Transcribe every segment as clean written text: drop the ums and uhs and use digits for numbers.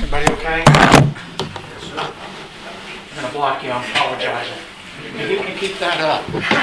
Everybody okay? I'm going to block you. I'm apologizing. If you can keep that up.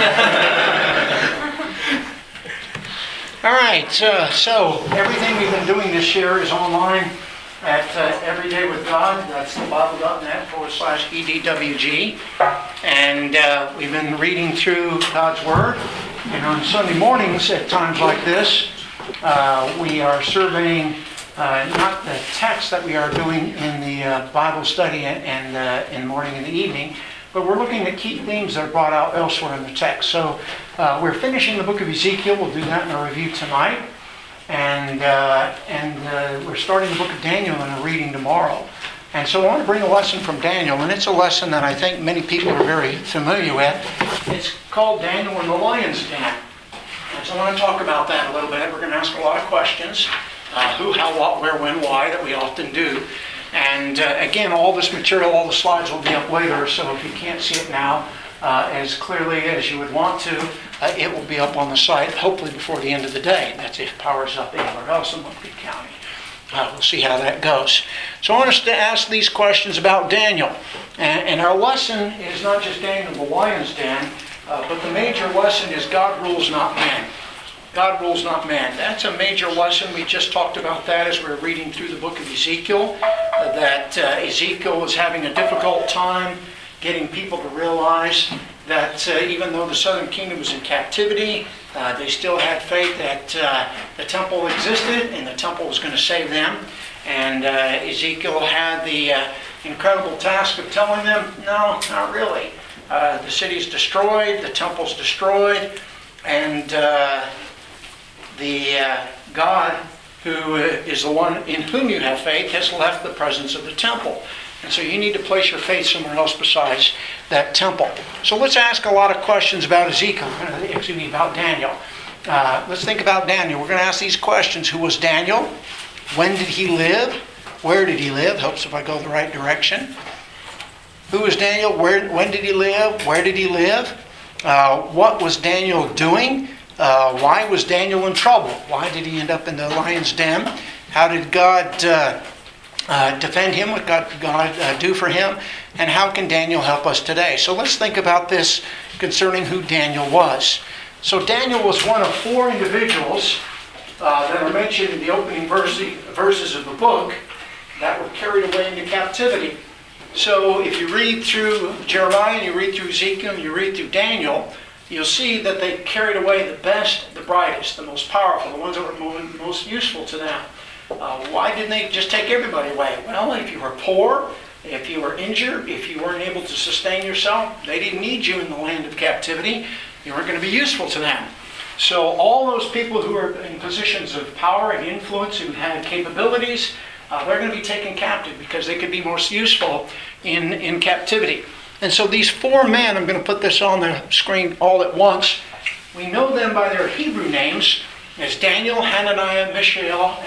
All right. So everything we've been doing this year is online at Everyday with God. That's thebible.net/EDWG. And we've been reading through God's Word. And on Sunday mornings at times like this, we are surveying not the text that we are doing in the Bible study and in the morning and the evening, but we're looking at key themes that are brought out elsewhere in the text. So we're finishing the book of Ezekiel. We'll do that in our review tonight. And we're starting the book of Daniel in a reading tomorrow. And so I want to bring a lesson from Daniel, and it's a lesson that I think many people are very familiar with. It's called Daniel in the Lion's Den. And so I want to talk about that a little bit. We're going to ask a lot of questions. Who, how, what, where, when, why, that we often do. And again, all this material, all the slides will be up later, so if you can't see it now as clearly as you would want to, it will be up on the site, hopefully before the end of the day. That's if power's up anywhere else in Montgomery County. We'll see how that goes. So I want us to ask these questions about Daniel. And our lesson is not just Daniel in the Lion's Den, but the major lesson is God rules, not man. God rules, not man. That's a major lesson. We just talked about that as we were reading through the book of Ezekiel, that Ezekiel was having a difficult time getting people to realize that even though the southern kingdom was in captivity, they still had faith that the temple existed and the temple was going to save them. And Ezekiel had the incredible task of telling them, no, not really. The city's destroyed, the temple's destroyed, and the God who is the one in whom you have faith has left the presence of the temple. And so you need to place your faith somewhere else besides that temple. So let's ask a lot of questions about about Daniel. Let's think about Daniel. We're going to ask these questions. Who was Daniel? When did he live? Where did he live? Helps if I go the right direction. Who was Daniel? When did he live? Where did he live? What was Daniel doing? Why was Daniel in trouble? Why did he end up in the lion's den? How did God defend him? What God do for him? And how can Daniel help us today? So let's think about this concerning who Daniel was. So Daniel was one of four individuals that are mentioned in the opening verses of the book that were carried away into captivity. So if you read through Jeremiah, and you read through Ezekiel, and you read through Daniel, you'll see that they carried away the best, the brightest, the most powerful, the ones that were most useful to them. Why didn't they just take everybody away? Well, if you were poor, if you were injured, if you weren't able to sustain yourself, they didn't need you in the land of captivity. You weren't going to be useful to them. So all those people who are in positions of power and influence, who had capabilities, they're going to be taken captive because they could be most useful in captivity. And so these four men, I'm going to put this on the screen all at once. We know them by their Hebrew names as Daniel, Hananiah, Mishael,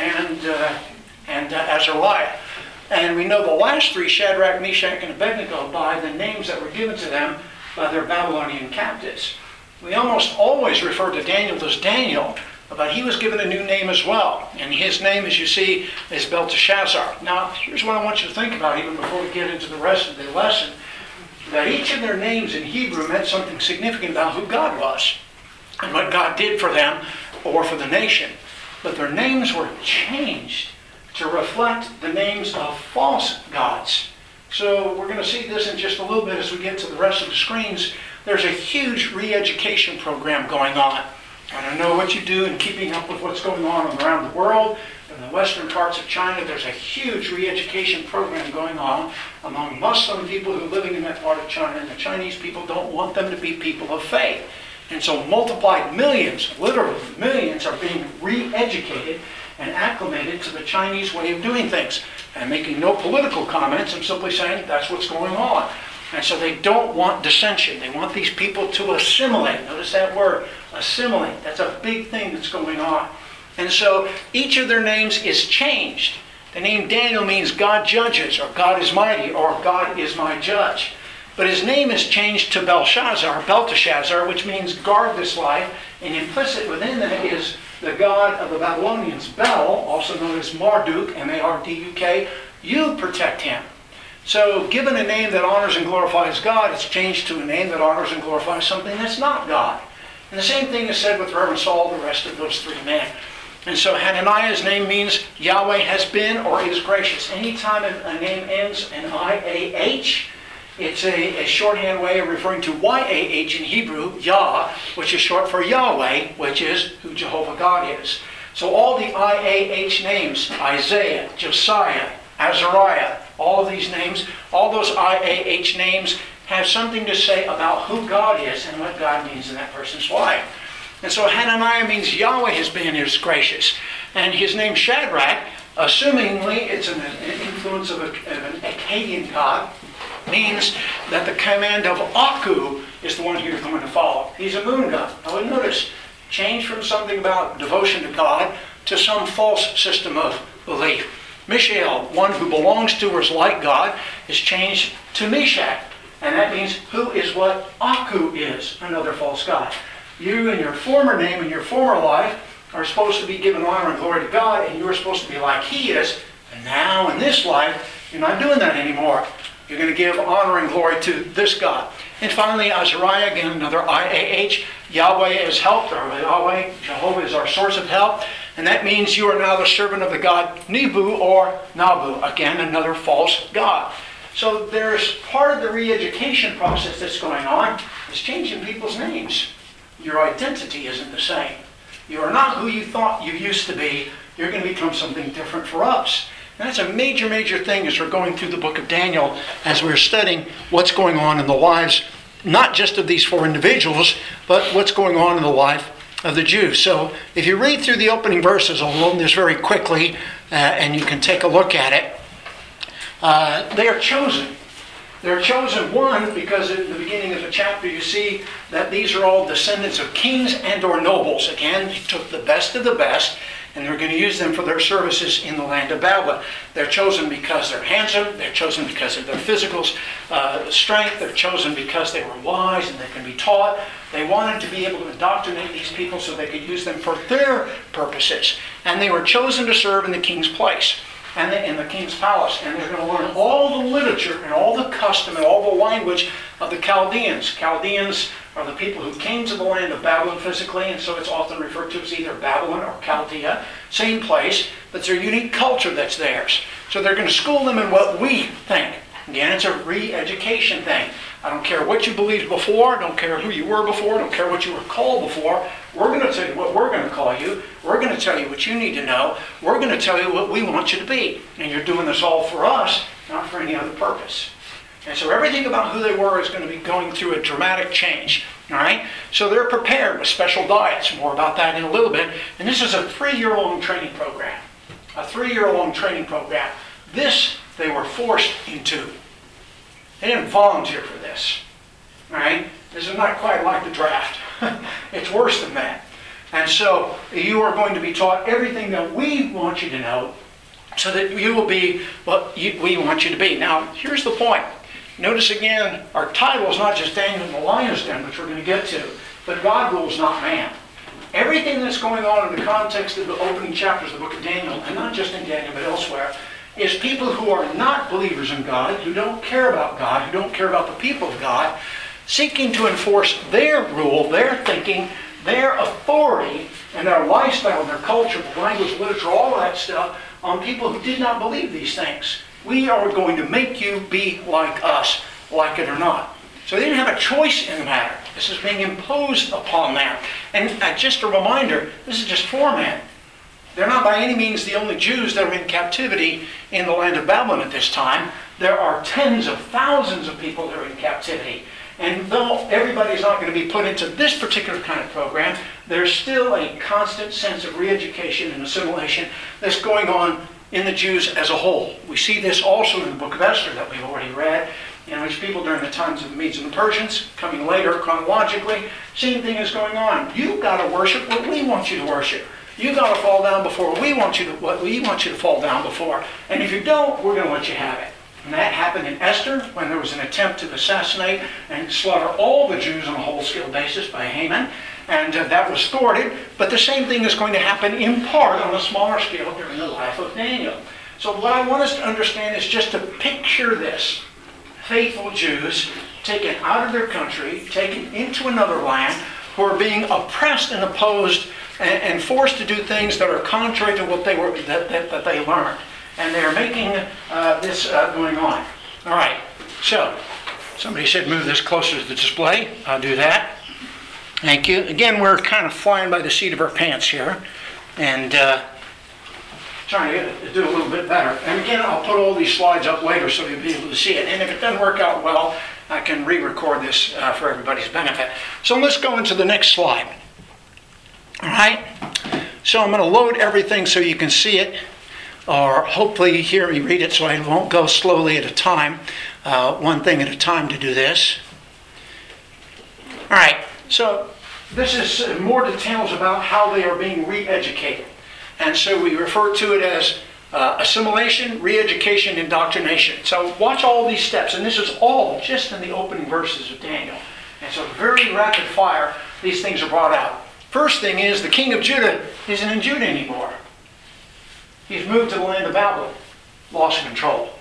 and Azariah. And we know the last three, Shadrach, Meshach, and Abednego, by the names that were given to them by their Babylonian captives. We almost always refer to Daniel as Daniel, but he was given a new name as well. And his name, as you see, is Belteshazzar. Now, here's what I want you to think about even before we get into the rest of the lesson. That each of their names in Hebrew meant something significant about who God was and what God did for them or for the nation. But their names were changed to reflect the names of false gods. So we're going to see this in just a little bit as we get to the rest of the screens. There's a huge re-education program going on. I don't know what you do in keeping up with what's going on around the world. In the western parts of China, there's a huge re-education program going on among Muslim people who are living in that part of China, and the Chinese people don't want them to be people of faith. And so multiplied millions, literally millions, are being re-educated and acclimated to the Chinese way of doing things. And making no political comments, I'm simply saying that's what's going on. And so they don't want dissension. They want these people to assimilate. Notice that word, assimilate. That's a big thing that's going on. And so each of their names is changed. The name Daniel means God judges, or God is mighty, or God is my judge. But his name is changed to Belteshazzar, which means guard this life. And implicit within that is the god of the Babylonians, Bel, also known as Marduk, M-A-R-D-U-K, you protect him. So given a name that honors and glorifies God, it's changed to a name that honors and glorifies something that's not God. And the same thing is said with Reverend Saul, the rest of those three men. And so Hananiah's name means Yahweh has been or is gracious. Anytime a name ends in I-A-H, it's a shorthand way of referring to Y-A-H in Hebrew, Yah, which is short for Yahweh, which is who Jehovah God is. So all the I-A-H names, Isaiah, Josiah, Azariah, all of these names, all those I-A-H names have something to say about who God is and what God means in that person's life. And so Hananiah means Yahweh has been is gracious. And his name Shadrach, assumingly it's an influence of an Akkadian god, means that the command of Aku is the one you're going to follow. He's a moon god. Now notice, change from something about devotion to God to some false system of belief. Mishael, one who belongs to or is like God, is changed to Meshach. And that means who is what Aku is, another false god. You and your former name and your former life are supposed to be given honor and glory to God, and you're supposed to be like He is. And now in this life, you're not doing that anymore. You're going to give honor and glory to this God. And finally, Azariah, again, another I-A-H. Yahweh is help, or Yahweh, Jehovah is our source of help. And that means you are now the servant of the god Nebu or Nabu. Again, another false god. So there's part of the re-education process that's going on is changing people's names. Your identity isn't the same. You are not who you thought you used to be. You're going to become something different for us. And that's a major, major thing as we're going through the book of Daniel, as we're studying what's going on in the lives, not just of these four individuals, but what's going on in the life of the Jews. So if you read through the opening verses, I'll load this very quickly, and you can take a look at it. They are chosen. They're chosen, one, because in the beginning of the chapter you see that these are all descendants of kings and or nobles. Again, he took the best of the best, and they're going to use them for their services in the land of Babylon. They're chosen because they're handsome. They're chosen because of their physical strength. They're chosen because they were wise and they can be taught. They wanted to be able to indoctrinate these people so they could use them for their purposes. And they were chosen to serve in the king's place and in the king's palace. And they're going to learn all the literature and all the custom and all the language of the Chaldeans. Chaldeans are the people who came to the land of Babylon physically, and so it's often referred to as either Babylon or Chaldea. Same place, but it's a unique culture that's theirs. So they're going to school them in what we think. Again, it's a re-education thing. I don't care what you believed before, don't care who you were before, don't care what you were called before. We're going to tell you what we're going to call you. We're going to tell you what you need to know. We're going to tell you what we want you to be. And you're doing this all for us, not for any other purpose. And so everything about who they were is going to be going through a dramatic change. All right? So they're prepared with special diets. More about that in a little bit. And this is a 3-year-long training program. A 3-year-long training program. This they were forced into. They didn't volunteer for this. All right? This is not quite like the draft. It's worse than that. And so you are going to be taught everything that we want you to know so that you will be what we want you to be. Now, here's the point. Notice again, our title is not just Daniel in the Lion's Den, which we're going to get to, but God rules, not man. Everything that's going on in the context of the opening chapters of the book of Daniel, and not just in Daniel but elsewhere, is people who are not believers in God, who don't care about God, who don't care about the people of God, seeking to enforce their rule, their thinking, their authority, and their lifestyle, and their culture, the language, literature, all of that stuff, on people who did not believe these things. We are going to make you be like us, like it or not. So they didn't have a choice in the matter. This is being imposed upon them. And just a reminder, this is just 4 men. They're not by any means the only Jews that are in captivity in the land of Babylon at this time. There are tens of thousands of people that are in captivity. And though everybody's not going to be put into this particular kind of program, there's still a constant sense of re-education and assimilation that's going on in the Jews as a whole. We see this also in the book of Esther that we've already read, in which people during the times of the Medes and the Persians, coming later chronologically, same thing is going on. You've got to worship what we want you to worship. You've got to fall down before what we want you to fall down before. And if you don't, we're going to let you have it. And that happened in Esther when there was an attempt to assassinate and slaughter all the Jews on a whole-scale basis by Haman. and that was thwarted. But the same thing is going to happen in part on a smaller scale during the life of Daniel. So what I want us to understand is just to picture this. Faithful Jews taken out of their country, taken into another land, who are being oppressed and opposed and forced to do things that are contrary to what they were that they learned. And they're making this going on. All right, so somebody said move this closer to the display. I'll do that. Thank you. Again, we're kind of flying by the seat of our pants here, and trying to do a little bit better. And again, I'll put all these slides up later so you'll be able to see it. And if it doesn't work out well, I can re-record this for everybody's benefit. So let's go into the next slide. All right? So I'm going to load everything so you can see it, or hopefully hear me read it so I won't go slowly at a time, one thing at a time to do this. All right, so this is more details about how they are being re-educated. And so we refer to it as assimilation, re-education, indoctrination. So watch all these steps, and this is all just in the opening verses of Daniel. And so very rapid fire, these things are brought out. First thing is the king of Judah isn't in Judah anymore. He's moved to the land of Babylon. Lost control.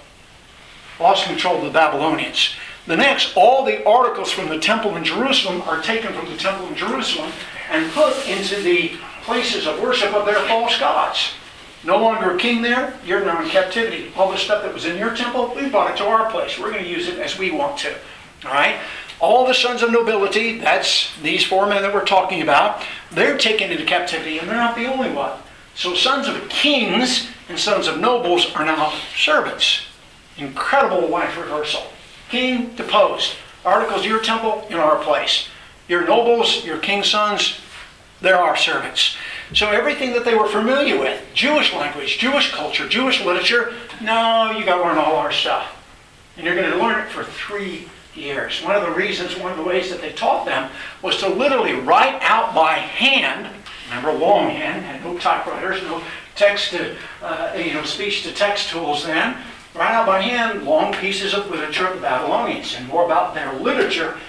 Lost control of the Babylonians. The next, all the articles from the temple in Jerusalem are taken from the temple in Jerusalem and put into the places of worship of their false gods. No longer a king there, you're now in captivity. All the stuff that was in your temple, we brought it to our place. We're going to use it as we want to. All right? All the sons of nobility, that's these four men that we're talking about, they're taken into captivity, and they're not the only one. So sons of kings and sons of nobles are now servants. Incredible life reversal. King deposed. Articles of your temple in our place. Your nobles, your king's sons, they're our servants. So everything that they were familiar with, Jewish language, Jewish culture, Jewish literature, no, you got to learn all our stuff. And you're going to learn it for 3 years. One of the ways that they taught them was to literally write out by hand. Remember, longhand, had no typewriters, no text to, speech to text tools then. Write out by hand long pieces of literature of the Babylonians, and more about their literature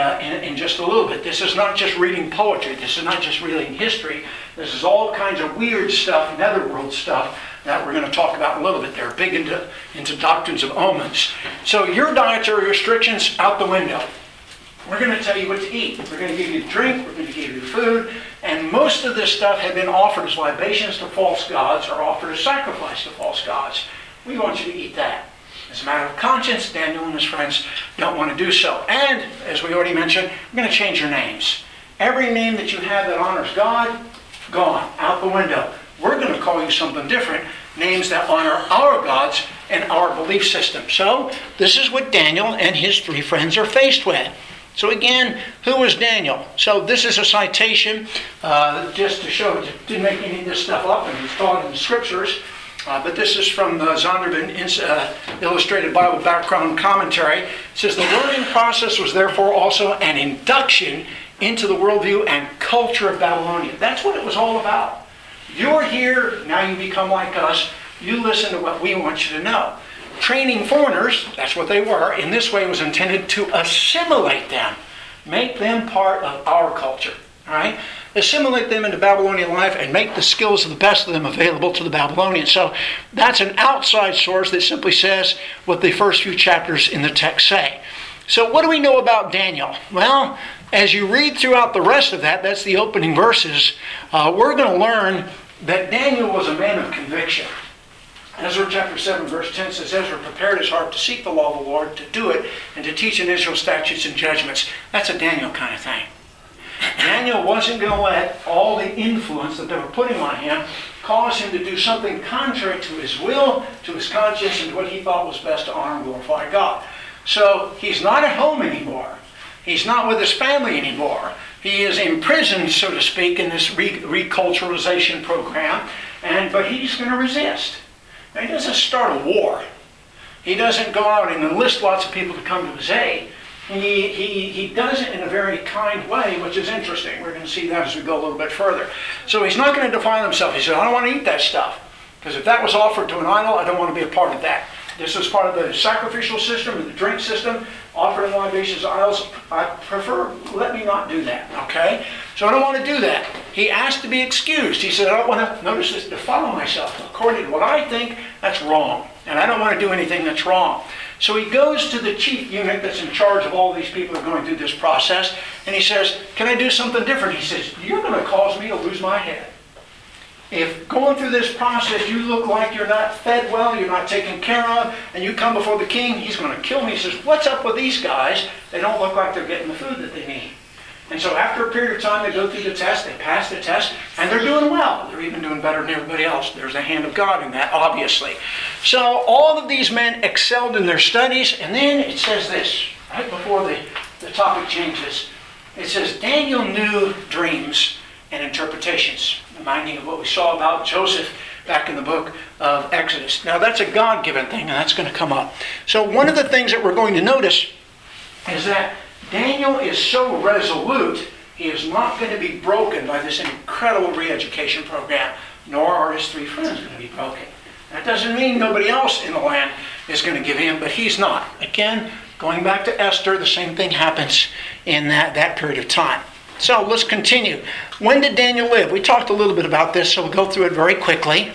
in just a little bit. This is not just reading poetry. This is not just reading history. This is all kinds of weird stuff, netherworld stuff, that we're going to talk about in a little bit. They're big into doctrines of omens. So your dietary restrictions, out the window. We're going to tell you what to eat. We're going to give you drink. We're going to give you food. And most of this stuff had been offered as libations to false gods or offered as sacrifice to false gods. We want you to eat that. As a matter of conscience, Daniel and his friends don't want to do so. And, as we already mentioned, we're going to change your names. Every name that you have that honors God, gone, out the window. We're going to call you something different, names that honor our gods and our belief system. So, this is what Daniel and his 3 friends are faced with. So again, who was Daniel? So this is a citation just to show, didn't make any of this stuff up, and it's taught in the scriptures. But this is from the Zondervan Illustrated Bible Background Commentary. It says, the learning process was therefore also an induction into the worldview and culture of Babylonia. That's what it was all about. You're here, now you become like us. You listen to what we want you to know. Training foreigners, that's what they were, in this way was intended to assimilate them. Make them part of our culture. All right? Assimilate them into Babylonian life and make the skills of the best of them available to the Babylonians. So that's an outside source that simply says what the first few chapters in the text say. So what do we know about Daniel? Well, as you read throughout the rest of that, that's the opening verses, we're going to learn that Daniel was a man of conviction. Ezra chapter 7 verse 10 says, Ezra prepared his heart to seek the law of the Lord, to do it, and to teach in Israel statutes and judgments. That's a Daniel kind of thing. Daniel wasn't going to let all the influence that they were putting on him cause him to do something contrary to his will, to his conscience, and to what he thought was best to honor and glorify God. So he's not at home anymore. He's not with his family anymore. He is imprisoned, so to speak, in this reculturalization program, but he's going to resist. Now, he doesn't start a war. He doesn't go out and enlist lots of people to come to his aid. He does it in a very kind way, which is interesting. We're going to see that as we go a little bit further. So he's not going to defile himself. He said, I don't want to eat that stuff. Because if that was offered to an idol, I don't want to be a part of that. This is part of the sacrificial system and the drink system, offering libations, idols. I prefer, let me not do that, okay? So I don't want to do that. He asked to be excused. He said, I don't want to, notice this, defile myself. According to what I think, that's wrong. And I don't want to do anything that's wrong. So he goes to the chief eunuch that's in charge of all these people who are going through this process, and he says, can I do something different? He says, you're going to cause me to lose my head. If going through this process you look like you're not fed well, you're not taken care of, and you come before the king, he's going to kill me. He says, what's up with these guys? They don't look like they're getting the food that they need. And so after a period of time, they go through the test, they pass the test, and they're doing well. They're even doing better than everybody else. There's the hand of God in that, obviously. So all of these men excelled in their studies, and then it says this, right before the topic changes. It says, Daniel knew dreams and interpretations, reminding of what we saw about Joseph back in the book of Exodus. Now that's a God-given thing, and that's going to come up. So one of the things that we're going to notice is that Daniel is so resolute, he is not going to be broken by this incredible re-education program, nor are his three friends going to be broken. That doesn't mean nobody else in the land is going to give in, but he's not. Again, going back to Esther, the same thing happens in that period of time. So let's continue. When did Daniel live? We talked a little bit about this, so we'll go through it very quickly.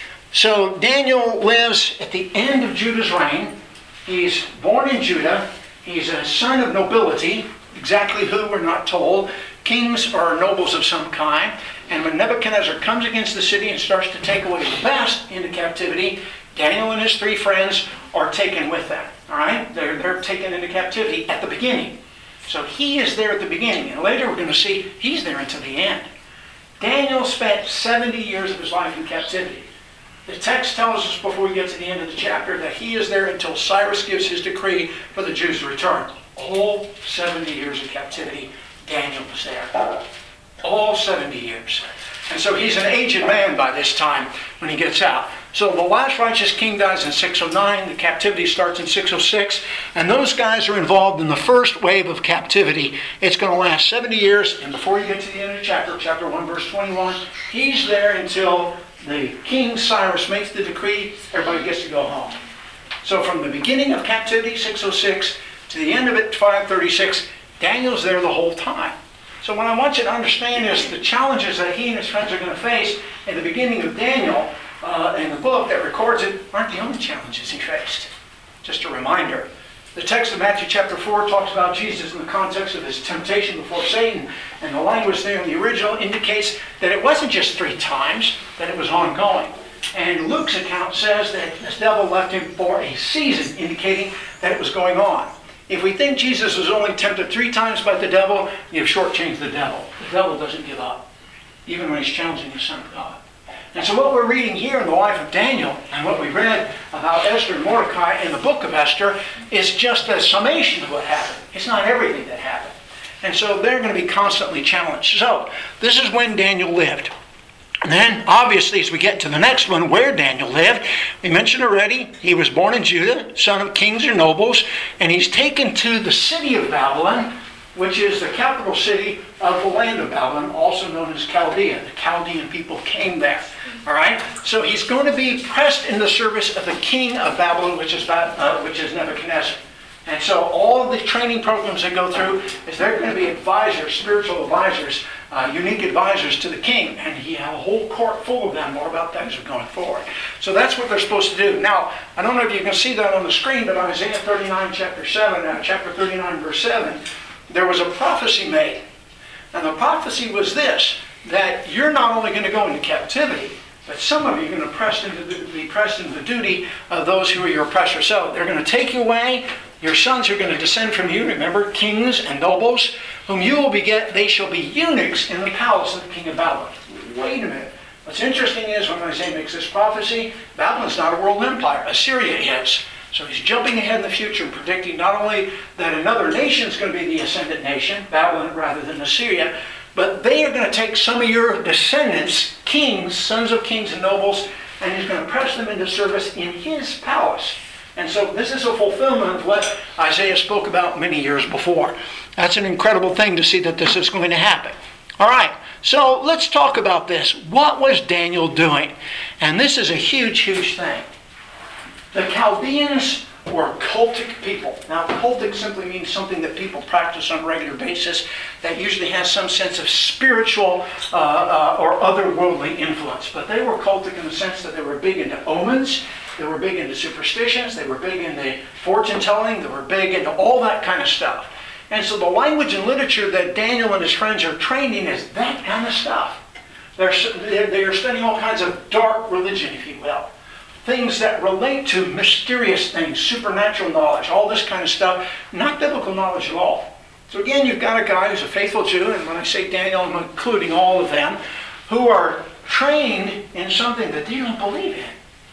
So Daniel lives at the end of Judah's reign. He's born in Judah. He's a son of nobility. Exactly who, we're not told. Kings or nobles of some kind. And when Nebuchadnezzar comes against the city and starts to take away the best into captivity, Daniel and his three friends are taken with them. All right? They're taken into captivity at the beginning. So he is there at the beginning. And later we're going to see he's there until the end. Daniel spent 70 years of his life in captivity. The text tells us before we get to the end of the chapter that he is there until Cyrus gives his decree for the Jews to return. All 70 years of captivity, Daniel was there. All 70 years. And so he's an aged man by this time when he gets out. So the last righteous king dies in 609. The captivity starts in 606. And those guys are involved in the first wave of captivity. It's going to last 70 years. And before you get to the end of the chapter 1, verse 21, he's there until the king Cyrus makes the decree. Everybody gets to go home. So from the beginning of captivity, 606, to the end of it, 536, Daniel's there the whole time. So what I want you to understand is the challenges that he and his friends are going to face in the beginning of Daniel, in the book that records it, aren't the only challenges he faced. Just a reminder. The text of Matthew chapter 4 talks about Jesus in the context of his temptation before Satan. And the language there in the original indicates that it wasn't just 3 times, that it was ongoing. And Luke's account says that the devil left him for a season, indicating that it was going on. If we think Jesus was only tempted 3 times by the devil, you've shortchanged the devil. The devil doesn't give up, even when he's challenging the Son of God. And so what we're reading here in the life of Daniel, and what we read about Esther and Mordecai in the book of Esther, is just a summation of what happened. It's not everything that happened. And so they're going to be constantly challenged. So this is when Daniel lived. And then, obviously, as we get to the next one, where Daniel lived, we mentioned already, he was born in Judah, son of kings or nobles, and he's taken to the city of Babylon, which is the capital city of the land of Babylon, also known as Chaldea. The Chaldean people came there. All right? So he's going to be pressed in the service of the king of Babylon, which is Nebuchadnezzar. And so all of the training programs they go through is they're going to be advisors, spiritual advisors, unique advisors to the king. And he had a whole court full of them, more about that as we're going forward. So that's what they're supposed to do. Now, I don't know if you can see that on the screen, but Isaiah 39, chapter 39, verse 7, there was a prophecy made. And the prophecy was this, that you're not only going to go into captivity, but some of you are going to be pressed into the duty of those who are your oppressors. So they're going to take you away. Your sons are going to descend from you. Remember, kings and nobles, whom you will beget, they shall be eunuchs in the palace of the king of Babylon. Wait a minute. What's interesting is when Isaiah makes this prophecy, Babylon's not a world empire. Assyria is. So he's jumping ahead in the future and predicting not only that another nation is going to be the ascendant nation, Babylon rather than Assyria, but they are going to take some of your descendants, kings, sons of kings and nobles, and he's going to press them into service in his palace. And so this is a fulfillment of what Isaiah spoke about many years before. That's an incredible thing to see that this is going to happen. All right, so let's talk about this. What was Daniel doing? And this is a huge, huge thing. The Chaldeans were cultic people. Now, cultic simply means something that people practice on a regular basis that usually has some sense of spiritual or otherworldly influence. But they were cultic in the sense that they were big into omens, they were big into superstitions, they were big into fortune telling, they were big into all that kind of stuff. And so the language and literature that Daniel and his friends are trained in is that kind of stuff. They're studying all kinds of dark religion, if you will. Things that relate to mysterious things, supernatural knowledge, all this kind of stuff, not biblical knowledge at all. So again, you've got a guy who's a faithful Jew, and when I say Daniel, I'm including all of them, who are trained in something that they don't believe in.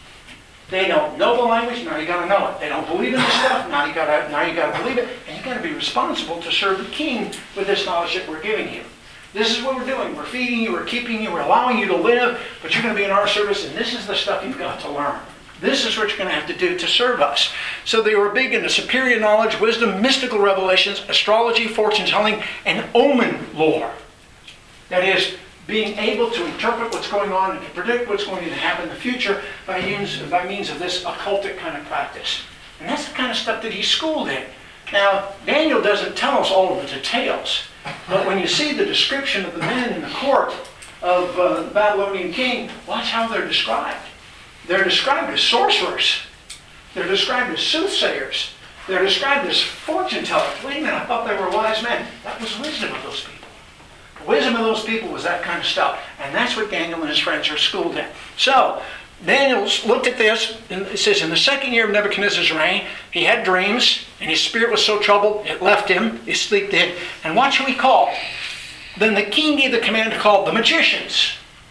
They don't know the language, now you got to know it. They don't believe in the stuff, now you got to believe it, and you got to be responsible to serve the king with this knowledge that we're giving you. This is what we're doing. We're feeding you, we're keeping you, we're allowing you to live, but you're going to be in our service, and this is the stuff you've got to learn. This is what you're going to have to do to serve us. So they were big into superior knowledge, wisdom, mystical revelations, astrology, fortune telling, and omen lore. That is, being able to interpret what's going on and to predict what's going to happen in the future by means of this occultic kind of practice. And that's the kind of stuff that he's schooled in. Now, Daniel doesn't tell us all of the details, but when you see the description of the men in the court of the Babylonian king, watch how they're described. They're described as sorcerers. They're described as soothsayers. They're described as fortune tellers. Wait a minute, I thought they were wise men. That was wisdom of those people. The wisdom of those people was that kind of stuff. And that's what Daniel and his friends are schooled in. So, Daniel looked at this, and it says, in the second year of Nebuchadnezzar's reign, he had dreams, and his spirit was so troubled, it left him, his sleep did. And watch who he called. Then the king gave the command to call the magicians,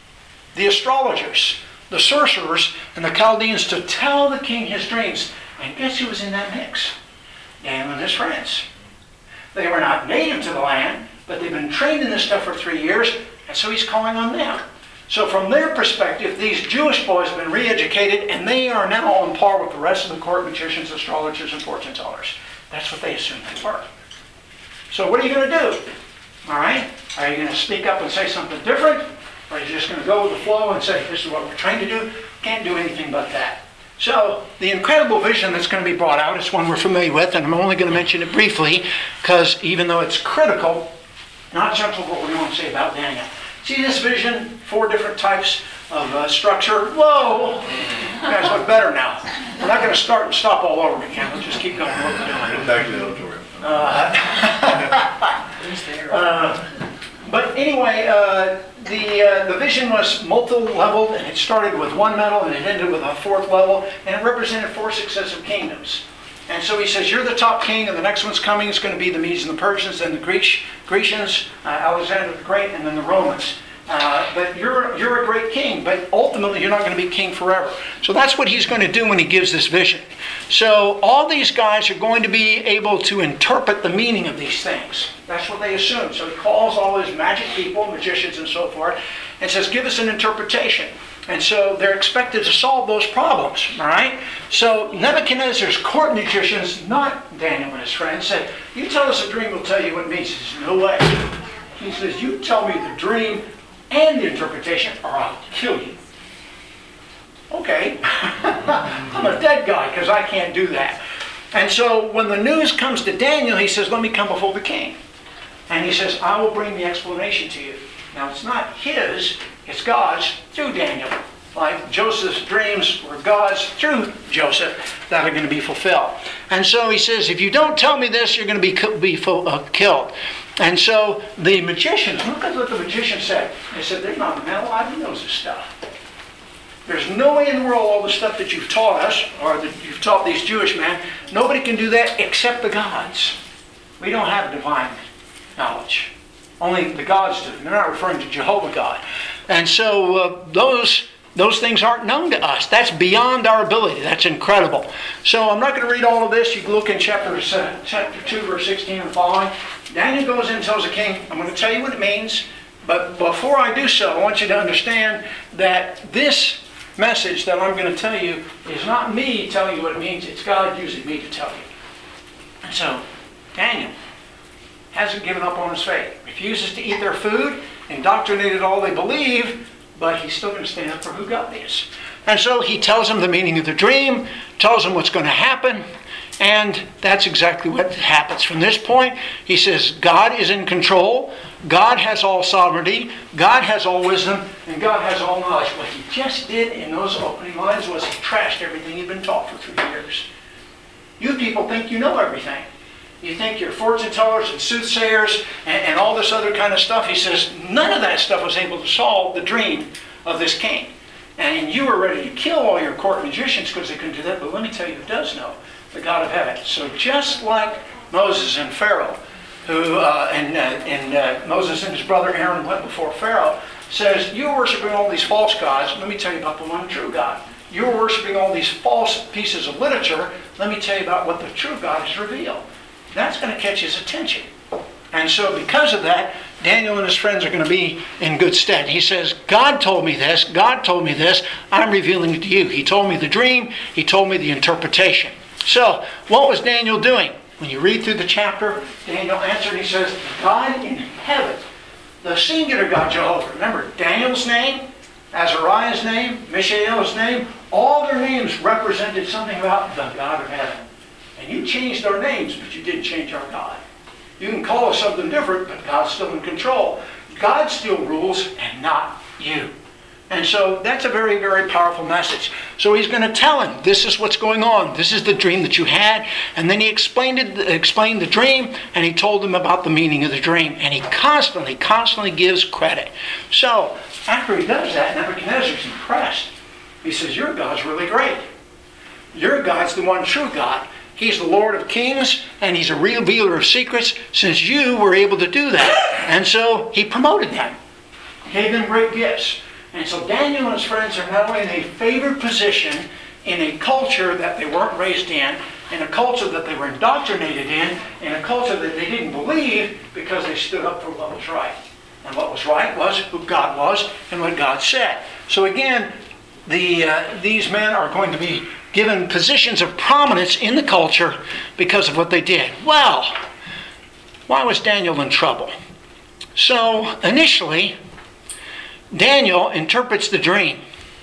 the astrologers, the sorcerers, and the Chaldeans to tell the king his dreams. And guess who was in that mix? Daniel and his friends. They were not native to the land, but they've been trained in this stuff for 3 years, and so he's calling on them. So from their perspective, these Jewish boys have been re-educated, and they are now on par with the rest of the court magicians, astrologers, and fortune tellers. That's what they assumed they were. So what are you going to do? All right? Are you going to speak up and say something different? Or are you just going to go with the flow and say, this is what we're trying to do? Can't do anything but that. So the incredible vision that's going to be brought out is one we're familiar with, and I'm only going to mention it briefly, because even though it's critical, not central to what we want to say about Daniel. See this vision? 4 different types of structure. Whoa! You guys look better now. We're not going to start and stop all over again. We'll just keep going what we're doing. Back to the auditorium. But anyway, the vision was multi-leveled, and it started with 1 metal, and it ended with a 4th level, and it represented 4 successive kingdoms. And so he says, you're the top king, and the next one's coming. It's going to be the Medes and the Persians, then the Grecians, Alexander the Great, and then the Romans. But you're a great king, but ultimately you're not going to be king forever. So that's what he's going to do when he gives this vision. So all these guys are going to be able to interpret the meaning of these things. That's what they assume. So he calls all his magic people, magicians and so forth, and says, give us an interpretation. And so they're expected to solve those problems, all right? So Nebuchadnezzar's court magicians, not Daniel and his friends, said, you tell us a dream, we'll tell you what it means. He says, no way. He says, you tell me the dream and the interpretation, or I'll kill you. Okay. I'm a dead guy because I can't do that. And so when the news comes to Daniel, he says, let me come before the king. And he says, I will bring the explanation to you. Now, it's not his, it's God's through Daniel. Like Joseph's dreams were God's through Joseph that are going to be fulfilled. And so he says, if you don't tell me this, you're going to be killed. And so the magicians, look at what the magician said. They said, they're not mental, he knows this stuff. There's no way in the world all the stuff that you've taught us, or that you've taught these Jewish men, nobody can do that except the gods. We don't have divine knowledge. Only the gods do. They're not referring to Jehovah God. And so those things aren't known to us. That's beyond our ability. That's incredible. So I'm not going to read all of this. You can look in chapter 2, verse 16 and following. Daniel goes in and tells the king, I'm going to tell you what it means. But before I do so, I want you to understand that this message that I'm going to tell you is not me telling you what it means. It's God using me to tell you. And so Daniel hasn't given up on his faith. Refuses to eat their food. Indoctrinated all they believe. But he's still going to stand up for who God is. And so he tells them the meaning of the dream, tells them what's going to happen, and that's exactly what happens. From this point, he says, God is in control, God has all sovereignty, God has all wisdom, and God has all knowledge. What he just did in those opening lines was he trashed everything he'd been taught for 3 years. You people think you know everything. You think you're fortune tellers and soothsayers and all this other kind of stuff. He says, none of that stuff was able to solve the dream of this king. And you were ready to kill all your court magicians because they couldn't do that. But let me tell you who does know, the God of heaven. So just like Moses and Pharaoh, Moses and his brother Aaron went before Pharaoh, says, you're worshiping all these false gods. Let me tell you about the one true God. You're worshiping all these false pieces of literature. Let me tell you about what the true God has revealed. That's going to catch his attention. And so because of that, Daniel and his friends are going to be in good stead. He says, God told me this, God told me this, I'm revealing it to you. He told me the dream, he told me the interpretation. So, what was Daniel doing? When you read through the chapter, Daniel answered, he says, God in heaven, the singular God Jehovah. Remember, Daniel's name, Azariah's name, Mishael's name, all their names represented something about the God of heaven. And you changed our names, but you didn't change our God. You can call us something different, but God's still in control. God still rules and not you. And so that's a very, very powerful message. So he's going to tell him, this is what's going on. This is the dream that you had. And then he explained the dream, and he told him about the meaning of the dream. And he constantly gives credit. So after he does that, Nebuchadnezzar's impressed. He says, your God's really great. Your God's the one true God. He's the Lord of kings, and he's a revealer of secrets, since you were able to do that. And so he promoted them, gave them great gifts. And so Daniel and his friends are now in a favored position in a culture that they weren't raised in a culture that they were indoctrinated in a culture that they didn't believe, because they stood up for what was right. And what was right was who God was and what God said. So again, these men are going to be given positions of prominence in the culture because of what they did. Well, why was Daniel in trouble? So initially, Daniel interprets the dream.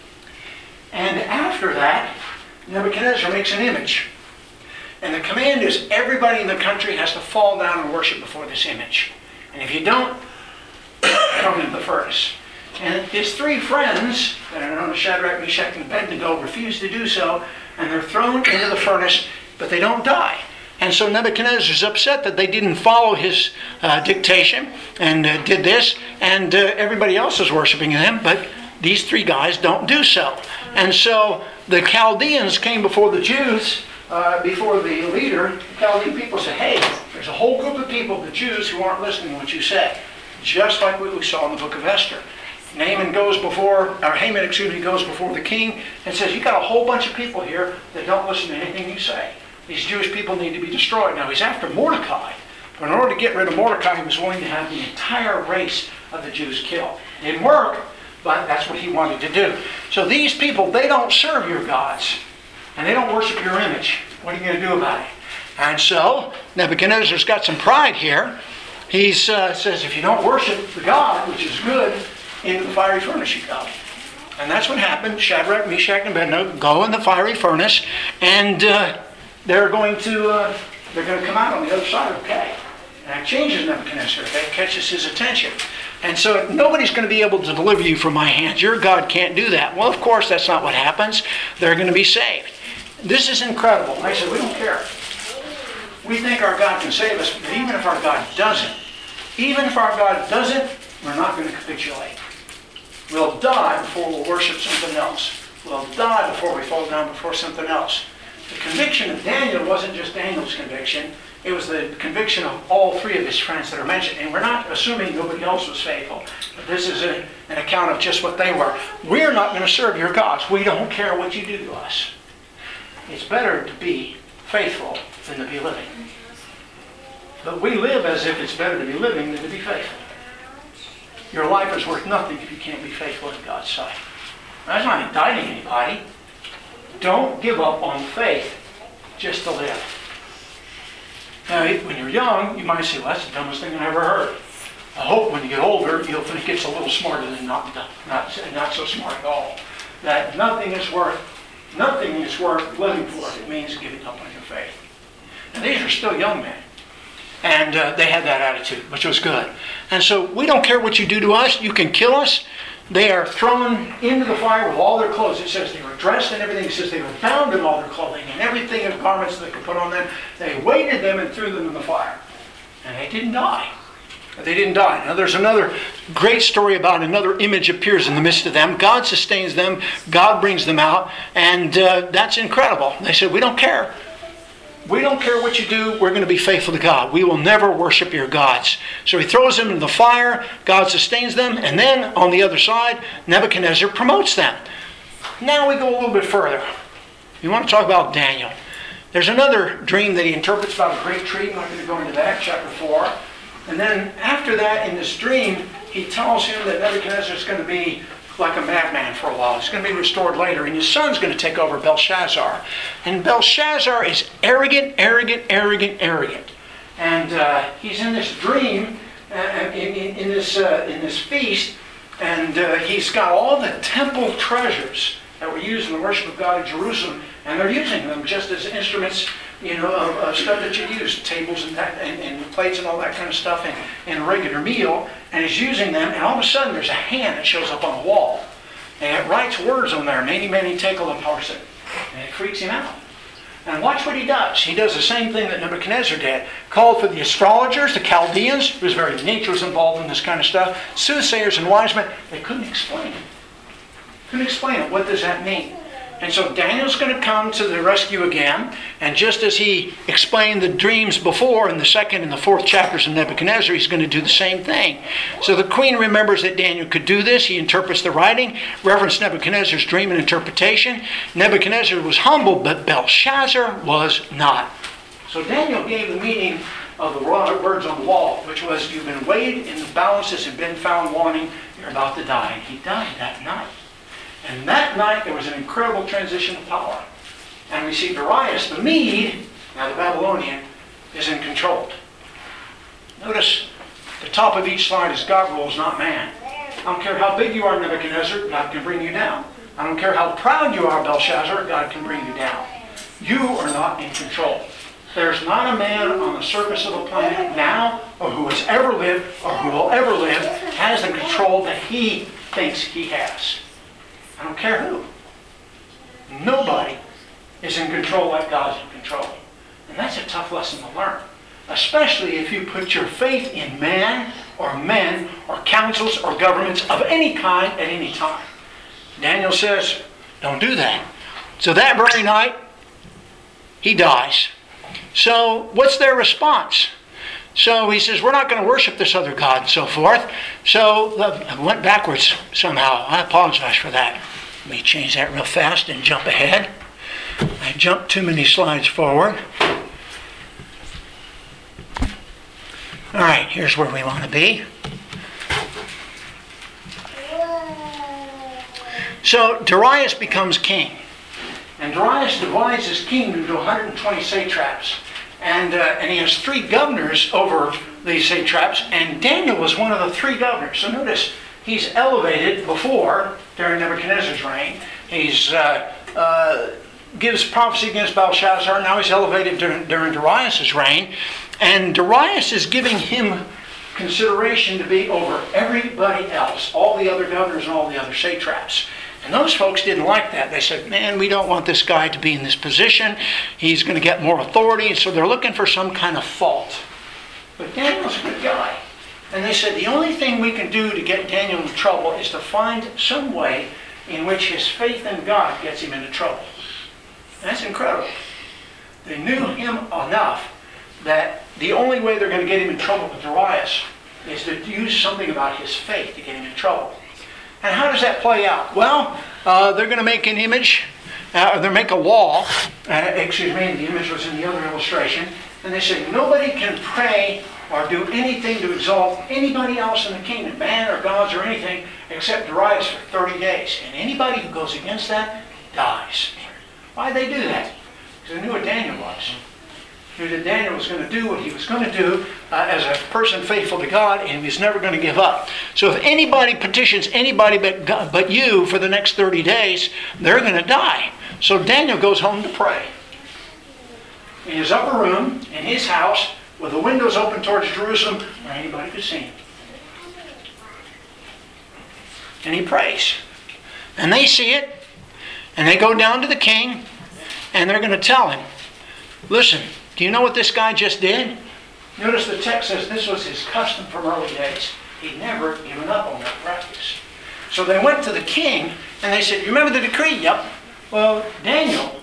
And after that, Nebuchadnezzar makes an image. And the command is everybody in the country has to fall down and worship before this image. And if you don't, thrown into the furnace. And his 3 friends, that are known as Shadrach, Meshach, and Abednego, refuse to do so, and they're thrown into the furnace, but they don't die. And so Nebuchadnezzar is upset that they didn't follow his dictation and did this, and everybody else is worshiping him, but these 3 guys don't do so. And so the Chaldeans came before the Jews, before the leader. The Chaldean people said, hey, there's a whole group of people, the Jews, who aren't listening to what you say. Just like what we saw in the book of Esther. Haman goes before the king and says, you got a whole bunch of people here that don't listen to anything you say. These Jewish people need to be destroyed. Now he's after Mordecai. But in order to get rid of Mordecai, he was willing to have the entire race of the Jews killed. It didn't work, but that's what he wanted to do. So these people, they don't serve your gods. And they don't worship your image. What are you going to do about it? And so Nebuchadnezzar's got some pride here. He says, if you don't worship the God, which is good, into the fiery furnace you go. And that's what happened. Shadrach, Meshach, and Abednego go in the fiery furnace, and they're going to come out on the other side, okay? And that changes Nebuchadnezzar. That catches his attention. And so nobody's going to be able to deliver you from my hands. Your God can't do that. Well, of course, that's not what happens. They're going to be saved. This is incredible. I said, we don't care. We think our God can save us, but even if our God doesn't, we're not going to capitulate. We'll die before we'll worship something else. We'll die before we fall down before something else. The conviction of Daniel wasn't just Daniel's conviction. It was the conviction of all 3 of his friends that are mentioned. And we're not assuming nobody else was faithful. But this is an account of just what they were. We're not going to serve your gods. We don't care what you do to us. It's better to be faithful than to be living. But we live as if it's better to be living than to be faithful. Your life is worth nothing if you can't be faithful in God's sight. That's not indicting anybody. Don't give up on faith just to live. Now, when you're young, you might say, well, that's the dumbest thing I ever heard. I hope when you get older, you'll think it's a little smarter than not so smart at all. that nothing is worth living for if it means giving up on your faith. And these are still young men. And they had that attitude, which was good. And so we don't care what you do to us. You can kill us. They are thrown into the fire with all their clothes. It says they were dressed and everything. It says they were bound in all their clothing and everything of garments they could put on them. They weighted them and threw them in the fire. And they didn't die. They didn't die. Now there's another great story about another image appears in the midst of them. God sustains them. God brings them out. And that's incredible. They said, we don't care. We don't care what you do. We're going to be faithful to God. We will never worship your gods. So he throws them into the fire. God sustains them. And then on the other side, Nebuchadnezzar promotes them. Now we go a little bit further. You want to talk about Daniel. There's another dream that he interprets about a great tree. I'm not going to go into that, chapter 4. And then after that, in this dream, he tells him that Nebuchadnezzar is going to be like a madman for a while. He's going to be restored later, and his son's going to take over, Belshazzar. And Belshazzar is arrogant. And he's in this dream, in this feast, and he's got all the temple treasures that were used in the worship of God in Jerusalem, and they're using them just as instruments, of stuff that you use, tables and plates and all that kind of stuff in a regular meal, and he's using them, and all of a sudden there's a hand that shows up on the wall, and it writes words on there, many, many tekel upharsin, and it freaks him out. And watch what he does. He does the same thing that Nebuchadnezzar did. Called for the astrologers, the Chaldeans, whose very nature was involved in this kind of stuff, soothsayers and wise men. They couldn't explain it. What does that mean? And so Daniel's going to come to the rescue again. And just as he explained the dreams before in the 2nd and the 4th chapters of Nebuchadnezzar, he's going to do the same thing. So the queen remembers that Daniel could do this. He interprets the writing, referenced Nebuchadnezzar's dream and interpretation. Nebuchadnezzar was humbled, but Belshazzar was not. So Daniel gave the meaning of the words on the wall, which was, you've been weighed in the balances and been found wanting. You're about to die. And he died that night. And that night there was an incredible transition of power. And we see Darius the Mede, now the Babylonian, is in control. Notice the top of each slide is God rules, not man. I don't care how big you are, Nebuchadnezzar, God can bring you down. I don't care how proud you are, Belshazzar, God can bring you down. You are not in control. There's not a man on the surface of the planet now, or who has ever lived, or who will ever live, has the control that he thinks he has. I don't care who. Nobody is in control like God's in control. And that's a tough lesson to learn. Especially if you put your faith in man or men or councils or governments of any kind at any time. Daniel says, don't do that. So that very night, he dies. So what's their response? So he says, we're not going to worship this other god and so forth. So I went backwards somehow. I apologize for that. Let me change that real fast and jump ahead. I jumped too many slides forward. All right, here's where we want to be. So Darius becomes king. And Darius divides his kingdom into 120 satraps. And he has 3 governors over these satraps. And Daniel was one of the 3 governors. So notice, he's elevated before, during Nebuchadnezzar's reign. He's gives prophecy against Belshazzar. Now he's elevated during Darius' reign. And Darius is giving him consideration to be over everybody else, all the other governors and all the other satraps. And those folks didn't like that. They said, man, we don't want this guy to be in this position. He's going to get more authority. And so they're looking for some kind of fault. But Daniel's a good guy. And they said, the only thing we can do to get Daniel in trouble is to find some way in which his faith in God gets him into trouble. That's incredible. They knew him enough that the only way they're going to get him in trouble with Darius is to use something about his faith to get him in trouble. And how does that play out? Well, they're going to make an image, or they make a wall. The image was in the other illustration. And they say, nobody can pray or do anything to exalt anybody else in the kingdom, man or gods or anything, except Darius for 30 days. And anybody who goes against that dies. Why'd they do that? Because they knew what Daniel was. knew that Daniel was going to do what he was going to do as a person faithful to God, and he was never going to give up. So if anybody petitions anybody but you for the next 30 days, they're going to die. So Daniel goes home to pray. In his upper room, in his house, with the windows open towards Jerusalem, where anybody could see him. And he prays. And they see it, and they go down to the king, and they're going to tell him, listen, do you know what this guy just did? Notice the text says this was his custom from early days. He'd never given up on that practice. So they went to the king, and they said, you remember the decree? Yep. Well, Daniel,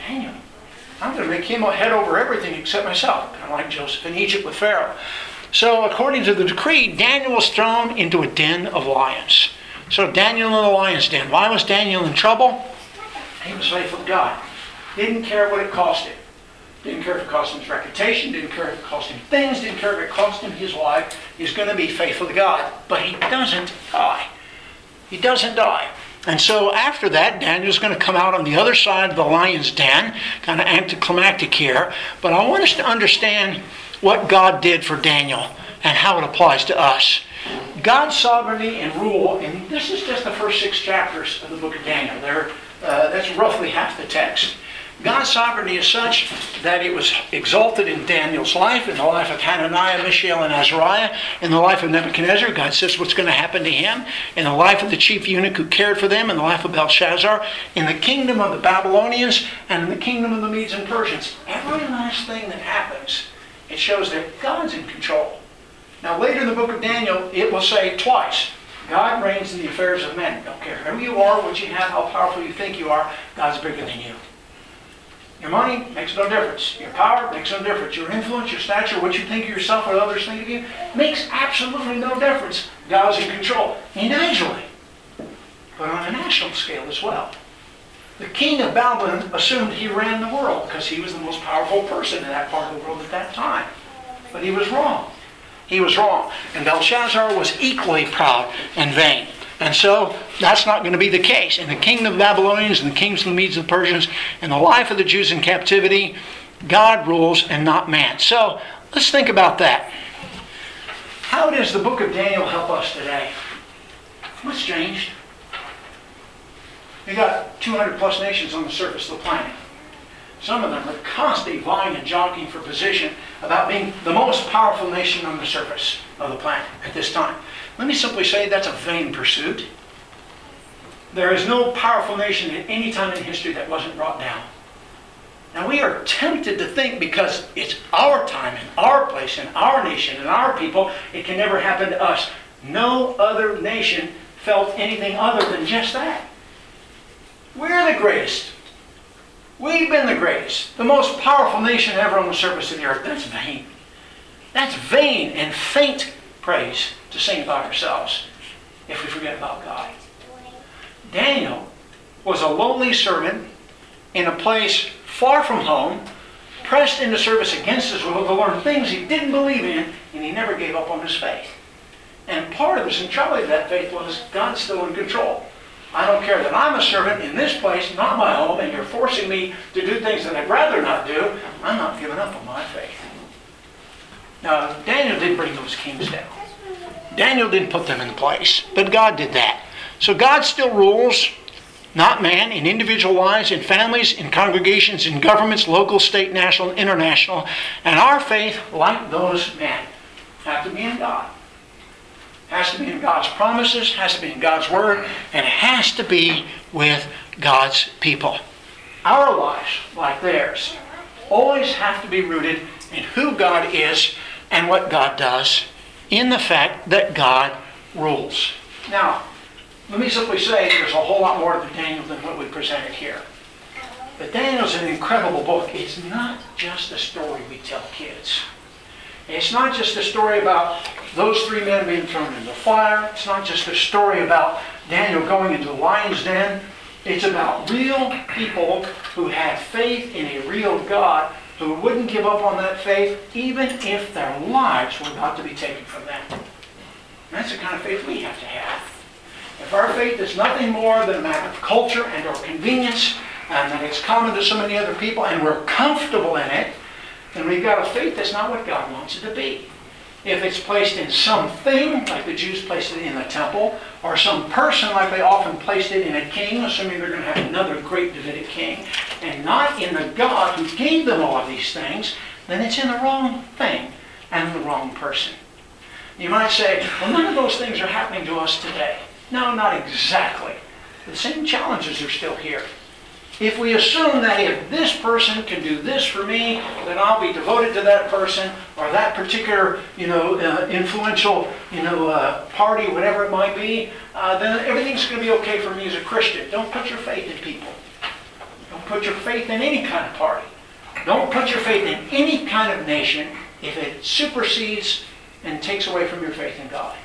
I'm going to make him head over everything except myself. Kind of like Joseph in Egypt with Pharaoh. So according to the decree, Daniel was thrown into a den of lions. So Daniel in the lion's den. Why was Daniel in trouble? He was faithful to God. Didn't care what it cost him. Didn't care if it cost him his reputation. Didn't care if it cost him things. Didn't care if it cost him his life. He's going to be faithful to God. But he doesn't die. He doesn't die. And so after that, Daniel's going to come out on the other side of the lion's den. Kind of anticlimactic here. But I want us to understand what God did for Daniel and how it applies to us. God's sovereignty and rule, and this is just the first 6 chapters of the book of Daniel. That's roughly half the text. God's sovereignty is such that it was exalted in Daniel's life, in the life of Hananiah, Mishael, and Azariah, in the life of Nebuchadnezzar. God says what's going to happen to him. In the life of the chief eunuch who cared for them, in the life of Belshazzar, in the kingdom of the Babylonians, and in the kingdom of the Medes and Persians. Every last thing that happens, it shows that God's in control. Now later in the book of Daniel, it will say twice, God reigns in the affairs of men. Don't care who you are, what you have, how powerful you think you are, God's bigger than you. Your money makes no difference. Your power makes no difference. Your influence, your stature, what you think of yourself, what others think of you, makes absolutely no difference. God's in control. Individually, but on a national scale as well. The king of Babylon assumed he ran the world because he was the most powerful person in that part of the world at that time. But he was wrong. He was wrong. And Belshazzar was equally proud and vain. And so that's not going to be the case. In the kingdom of the Babylonians and the kings of the Medes and the Persians, in the life of the Jews in captivity, God rules and not man. So let's think about that. How does the book of Daniel help us today? What's changed? You got 200 plus nations on the surface of the planet. Some of them are constantly vying and jockeying for position about being the most powerful nation on the surface of the planet at this time. Let me simply say that's a vain pursuit. There is no powerful nation at any time in history that wasn't brought down. Now we are tempted to think because it's our time and our place and our nation and our people, it can never happen to us. No other nation felt anything other than just that. We're the greatest. We've been the greatest. The most powerful nation ever on the surface of the earth. That's vain. That's vain and faint praise to sing about ourselves if we forget about God. Daniel was a lowly servant in a place far from home, pressed into service against his will to learn things he didn't believe in, and he never gave up on his faith. And part of the centrality of that faith was God's still in control. I don't care that I'm a servant in this place, not my home, and you're forcing me to do things that I'd rather not do. I'm not giving up on my faith. Now, Daniel didn't bring those kings down. Daniel didn't put them in place, but God did that. So God still rules, not man, in individual lives, in families, in congregations, in governments, local, state, national, and international. And our faith, like those men, have to be in God. Has to be in God's promises, has to be in God's Word, and it has to be with God's people. Our lives, like theirs, always have to be rooted in who God is and what God does, in the fact that God rules. Now, let me simply say there's a whole lot more to Daniel than what we presented here. But Daniel's an incredible book. It's not just a story we tell kids. It's not just a story about those 3 men being thrown into the fire. It's not just a story about Daniel going into the lion's den. It's about real people who had faith in a real God who wouldn't give up on that faith even if their lives were about to be taken from them. And that's the kind of faith we have to have. If our faith is nothing more than a matter of culture and or convenience, and that it's common to so many other people, and we're comfortable in it, then we've got a faith that's not what God wants it to be. If it's placed in something, like the Jews placed it in the temple, or some person, like they often placed it in a king, assuming they're going to have another great Davidic king, and not in the God who gave them all of these things, then it's in the wrong thing and the wrong person. You might say, well, none of those things are happening to us today. No, not exactly. The same challenges are still here. If we assume that if this person can do this for me, then I'll be devoted to that person or that particular, influential, party, whatever it might be, then everything's going to be okay for me as a Christian. Don't put your faith in people. Don't put your faith in any kind of party. Don't put your faith in any kind of nation if it supersedes and takes away from your faith in God.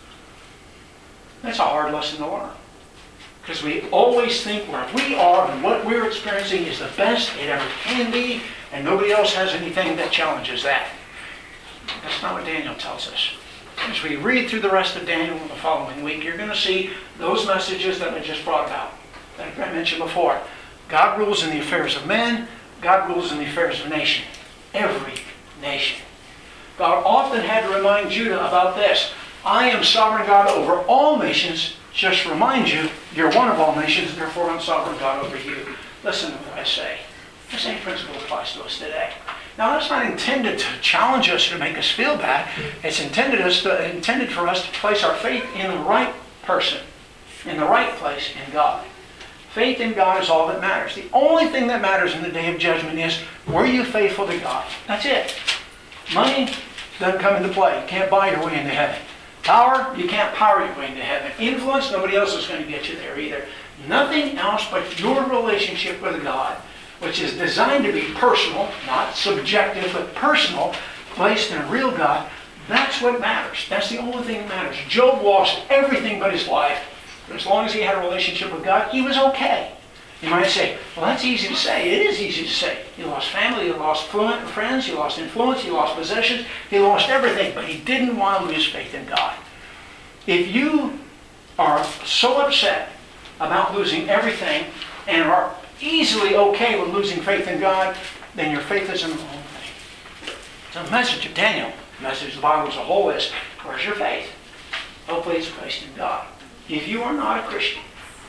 That's a hard lesson to learn. Because we always think where we are and what we're experiencing is the best it ever can be, and nobody else has anything that challenges that. That's not what Daniel tells us. As we read through the rest of Daniel in the following week, you're going to see those messages that I just brought about, that I mentioned before. God rules in the affairs of men. God rules in the affairs of nation. Every nation. God often had to remind Judah about this. I am sovereign God over all nations. Just remind you, you're one of all nations, therefore I'm sovereign God over you. Listen to what I say. The same principle applies to us today. Now, that's not intended to challenge us or to make us feel bad. It's intended for us to place our faith in the right person, in the right place, in God. Faith in God is all that matters. The only thing that matters in the day of judgment is, were you faithful to God? That's it. Money doesn't come into play. You can't buy your way into heaven. Power, you can't power your way into heaven. Influence, nobody else is going to get you there either. Nothing else but your relationship with God, which is designed to be personal, not subjective, but personal, placed in a real God. That's what matters. That's the only thing that matters. Job lost everything but his life. But as long as he had a relationship with God, he was okay. You might say, well, that's easy to say. It is easy to say. He lost family, he lost friends, he lost influence, he lost possessions, he lost everything, but he didn't want to lose faith in God. If you are so upset about losing everything and are easily okay with losing faith in God, then your faith is in the wrong thing. So the message of Daniel, the message of the Bible as a whole is, where's your faith? Hopefully it's placed in God. If you are not a Christian,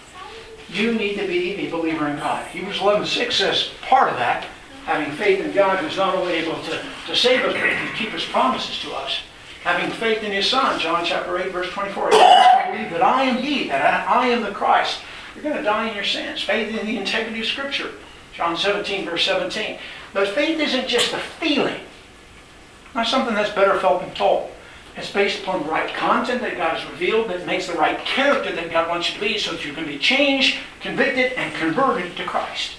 you need to be a believer in God. Hebrews 11:6 says part of that, having faith in God who's not only able to save us, but to keep his promises to us. Having faith in his Son, John chapter 8, verse 24. You must believe that I am he, that I am the Christ. You're going to die in your sins. Faith in the integrity of Scripture, John 17, verse 17. But faith isn't just a feeling. Not something that's better felt than told. It's based upon the right content that God has revealed that makes the right character that God wants you to be so that you can be changed, convicted, and converted to Christ.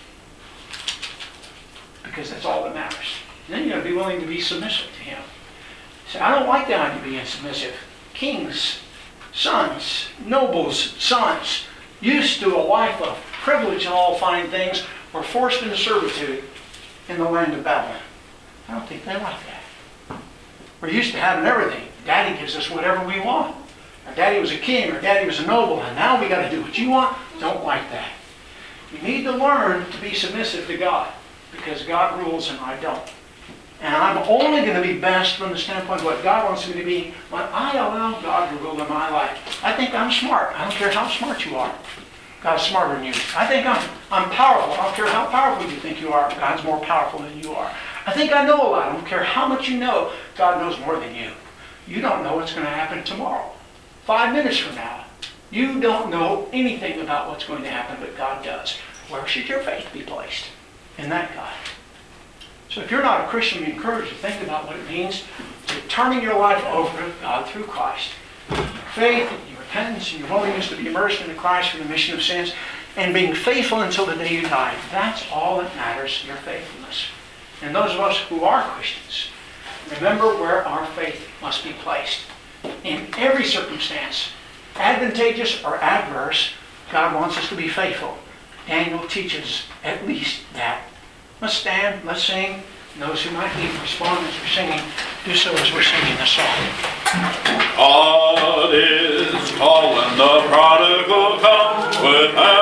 Because that's all that matters. And then you're going to be willing to be submissive to him. So I don't like the idea of being submissive. Kings, sons, nobles, sons, used to a life of privilege and all fine things, were forced into servitude in the land of Babylon. I don't think they like that. We're used to having everything. Daddy gives us whatever we want. Our daddy was a king, our daddy was a noble, and now we got to do what you want. Don't like that. You need to learn to be submissive to God, because God rules and I don't. And I'm only going to be best from the standpoint of what God wants me to be when I allow God to rule in my life. I think I'm smart. I don't care how smart you are. God's smarter than you. I think I'm powerful. I don't care how powerful you think you are. God's more powerful than you are. I think I know a lot. I don't care how much you know. God knows more than you. You don't know what's going to happen tomorrow. 5 minutes from now. You don't know anything about what's going to happen, but God does. Where should your faith be placed? In that God. So if you're not a Christian, we encourage you to think about what it means to turning your life over to God through Christ. Your faith, your repentance, and your willingness to be immersed into Christ for the remission of sins, and being faithful until the day you die. That's all that matters, your faithfulness. And those of us who are Christians, remember where our faith must be placed. In every circumstance, advantageous or adverse, God wants us to be faithful. Daniel teaches at least that. Let's stand, let's sing. And those who might need to respond as we're singing, do so as we're singing the song. God is calling the prodigal come with